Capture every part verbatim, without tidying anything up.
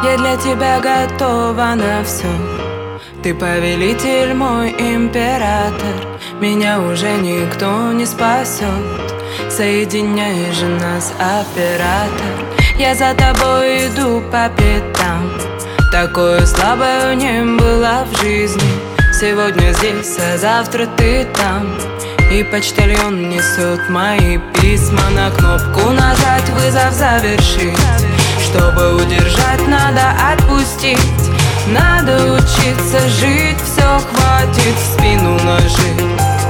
Я для тебя готова на все. Ты повелитель, мой император. Меня уже никто не спасет. Соединяй же нас, оператор. Я за тобой иду по пятам. Такое слабое не было в жизни. Сегодня здесь, а завтра ты там. И почтальон несет мои письма. На кнопку нажать, вызов завершить. Чтобы удержать, надо отпустить. Надо учиться жить, все хватит в спину нажить.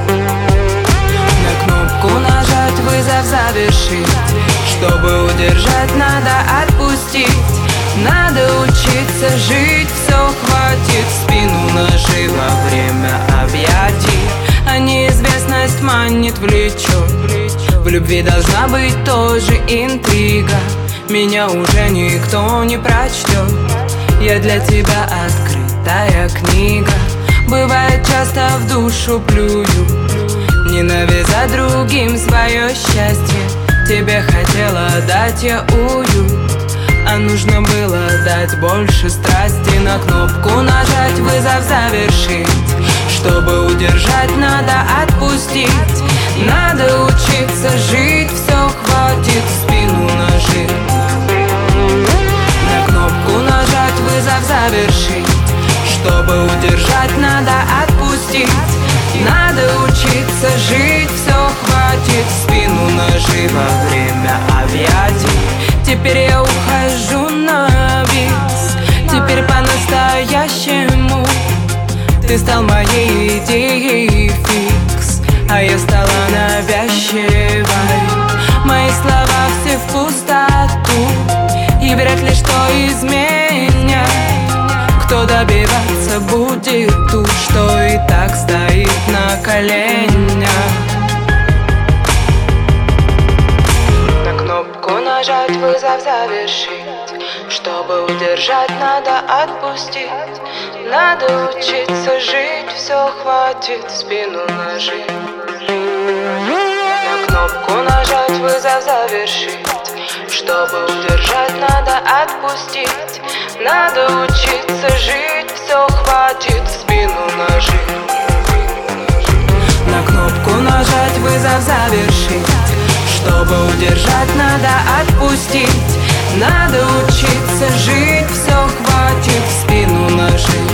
На кнопку нажать, вызов завершить. Чтобы удержать, надо отпустить. Надо учиться жить, все хватит в спину нажить. Во время объятий, а неизвестность манит, влечет. В любви должна быть тоже интрига. Меня уже никто не прочтет. Я для тебя открытая книга. Бывает, часто в душу плюю, не навязать другим свое счастье. Тебе хотела дать я уют, а нужно было дать больше страсти. На кнопку нажать, вызов завершить. Чтобы удержать, надо отпустить. Надо учиться жить, все хватит в спину нажить. На кнопку нажать, вызов завершить. Чтобы удержать, надо отпустить. Надо учиться жить, все хватит в спину нажить. Во время объятий теперь я ухожу на бис. Теперь по-настоящему ты стал моей идеей фикс, а я стала навязчивой. Мои слова все в пустоту, и вряд ли что изменят. Кто добиваться будет ту, что и так стоит на коленях. На кнопку нажать, вызов завершить. Чтобы удержать, надо отпустить. Надо учиться жить, все хватит в спину нажить. На кнопку нажать, вызов завершить. Чтобы удержать, надо отпустить. Надо учиться жить, все хватит в спину нажить. На кнопку нажать, вызов завершить. Чтобы удержать, надо отпустить. Надо учиться жить, все хватит в спину нажить.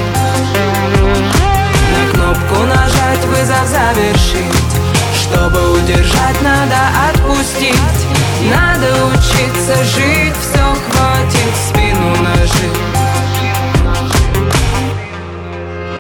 На кнопку нажать, вызов завершить. Чтобы удержать, надо отпустить. Надо учиться жить, все